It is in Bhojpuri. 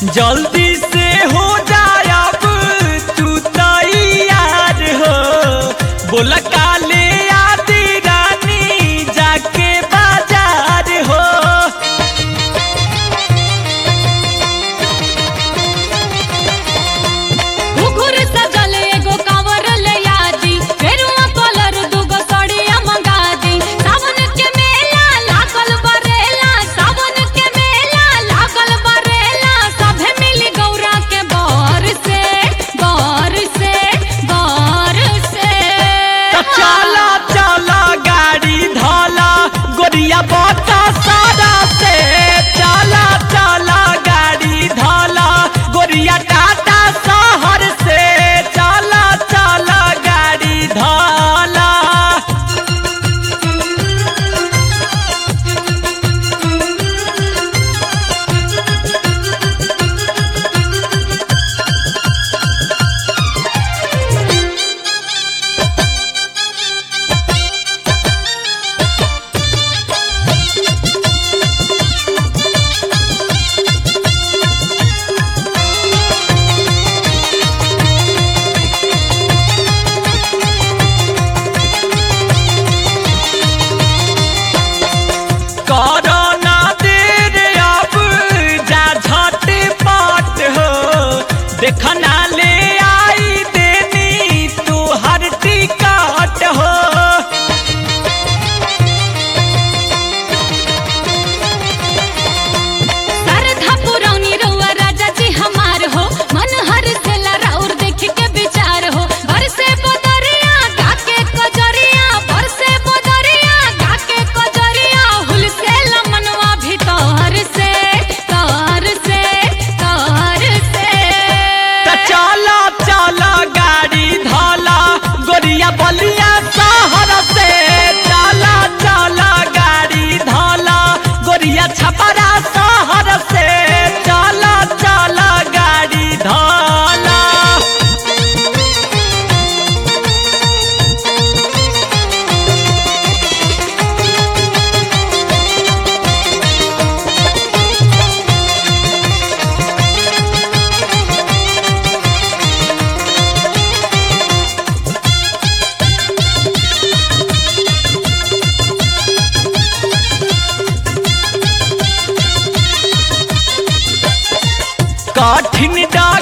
जल्दी से हो जाए अब तू तैयार हो, बोला काले आदि रानी जाके बाजार हो। घुघुर सजल एगो कांवर ले आदी, फेरुआ कलर दुगो सड़िया मंगा दी। सावन के मेला लागल बरेला, सावन के मेला लागल बरेला, सभे मिली गौरा के बर से बर से बर से। चला चला गाड़ी धला गोरिया बता सारा से, चला चला गाड़ी धला गोरिया टाटा शहर से, चला चला गाड़ी धला। कोरोना देर अब जा झटपट हो, देखना ले आई देनी तू हर टिकट हो। सरधा पुरौनी रउआ राजा जी हमार हो, मन हर से लराउर देख के विचार हो। बरसे बदरिया गाके कजरिया, बरसे बदरिया गाके कजरिया, हुल से लमनवा भीतर से तर से तर से। चला चला गाड़ी धला गोरिया बलिया शहर से, चला चला गाड़ी धला गोरिया छपरा शहर से, चला चला गाड़ी धला। कठिन